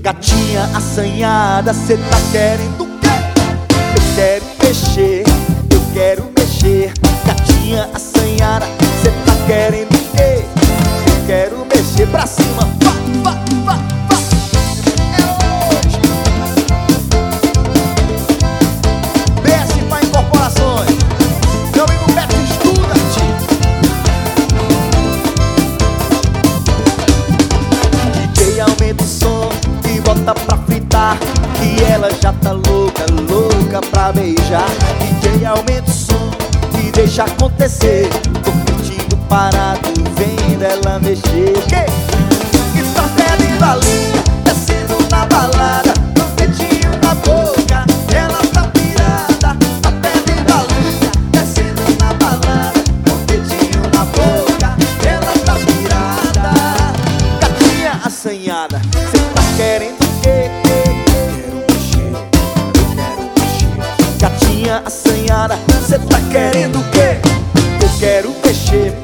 Gatinha assanhada, cê tá querendo o quê? Eu quero mexer, eu quero mexer. Gatinha assanhada, cê tá querendo o quê? Eu quero mexer pra cima. Vá, vá, vá, vá. É hoje. BS pra incorporações. Meu amigo Beto, estuda-te. DJ aumenta o som e bota pra fritar, que ela já tá louca, louca pra beijar. DJ aumenta o som e deixa acontecer. Tô curtindo parado, vendo ela mexer. Que tá perdendo a linha, descendo na balada, com o dedinho na boca, ela tá pirada. Tá perdendo a linha, descendo na balada, com o dedinho na boca, ela tá pirada. Gatinha assanhada, cê tá querendo o quê? Gatinha assanhada, cê tá querendo o quê? Eu quero mexer.